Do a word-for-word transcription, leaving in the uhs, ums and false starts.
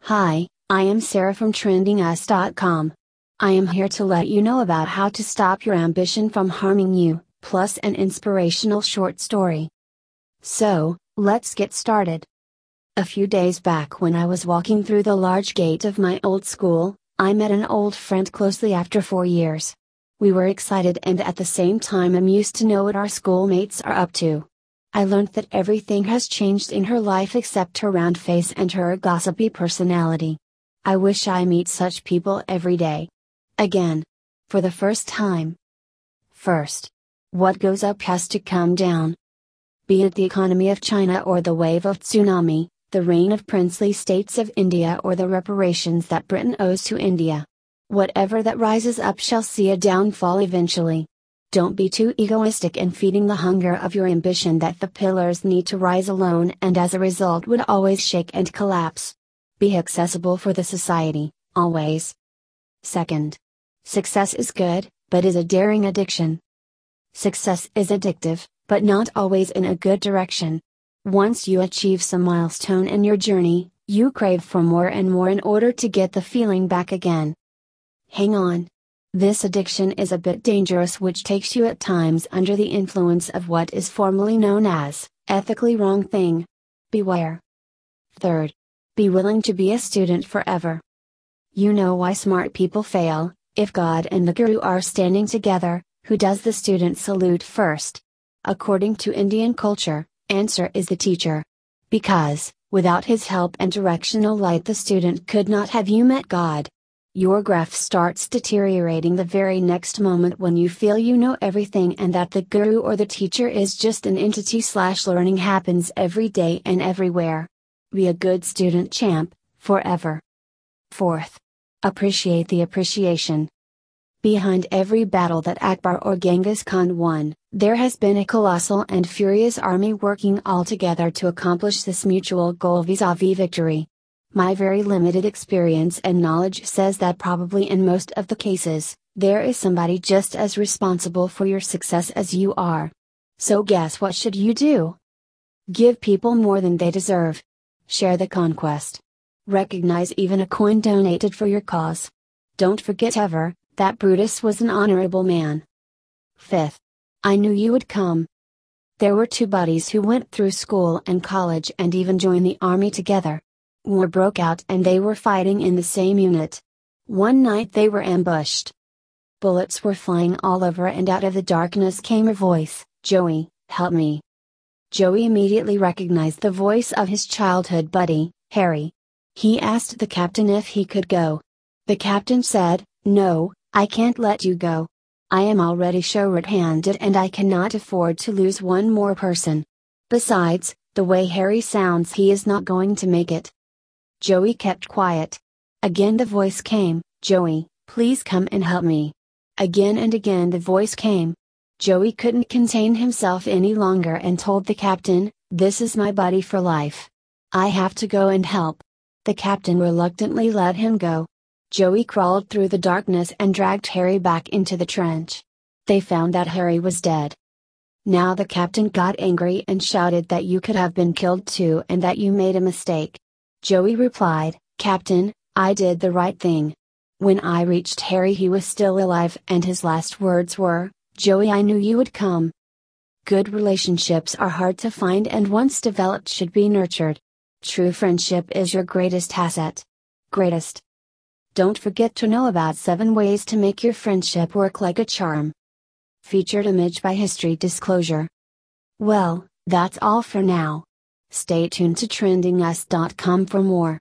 Hi, I am Sarah from trending us dot com. I am here to let you know about how to stop your ambition from harming you, plus an inspirational short story. So, let's get started. A few days back when I was walking through the large gate of my old school, I met an old friend closely after four years. We were excited and at the same time amused to know what our schoolmates are up to. I learned that everything has changed in her life except her round face and her gossipy personality. I wish I meet such people every day. Again. For the first time. First. What goes up has to come down. Be it the economy of China or the wave of tsunami, the reign of princely states of India or the reparations that Britain owes to India. Whatever that rises up shall see a downfall eventually. Don't be too egoistic in feeding the hunger of your ambition that the pillars need to rise alone and as a result would always shake and collapse. Be accessible for the society, always. Second. Success is good, but is a daring addiction. Success is addictive, but not always in a good direction. Once you achieve some milestone in your journey, you crave for more and more in order to get the feeling back again. Hang on. This addiction is a bit dangerous, which takes you at times under the influence of what is formally known as ethically wrong thing. Beware. Third. Be willing to be a student forever. You know why smart people fail. If God and the Guru are standing together, who does the student salute first? According to Indian culture, answer is the teacher. Because, without his help and directional light, the student could not have you met God. Your graph starts deteriorating the very next moment when you feel you know everything and that the guru or the teacher is just an entity slash learning happens every day and everywhere. Be a good student champ, forever. Fourth. Appreciate the appreciation. Behind every battle that Akbar or Genghis Khan won, there has been a colossal and furious army working all together to accomplish this mutual goal vis-a-vis victory. My very limited experience and knowledge says that probably in most of the cases, there is somebody just as responsible for your success as you are. So guess what should you do? Give people more than they deserve. Share the conquest. Recognize even a coin donated for your cause. Don't forget ever, that Brutus was an honorable man. Fifth. I knew you would come. There were two buddies who went through school and college and even joined the army together. War broke out and they were fighting in the same unit. One night they were ambushed. Bullets were flying all over and out of the darkness came a voice, "Joey, help me." Joey immediately recognized the voice of his childhood buddy, Harry. He asked the captain if he could go. The captain said, "No, I can't let you go. I am already short-handed and I cannot afford to lose one more person. Besides, the way Harry sounds, he is not going to make it." Joey kept quiet. Again the voice came, "Joey, please come and help me." Again and again the voice came. Joey couldn't contain himself any longer and told the captain, "This is my buddy for life. I have to go and help." The captain reluctantly let him go. Joey crawled through the darkness and dragged Harry back into the trench. They found that Harry was dead. Now the captain got angry and shouted that you could have been killed too and that you made a mistake. Joey replied, "Captain, I did the right thing. When I reached Harry he was still alive and his last words were, 'Joey, I knew you would come.'" Good relationships are hard to find and once developed should be nurtured. True friendship is your greatest asset. Greatest. Don't forget to know about seven ways to make your friendship work like a charm. Featured image by History Disclosure. Well, that's all for now. Stay tuned to trending us dot com for more.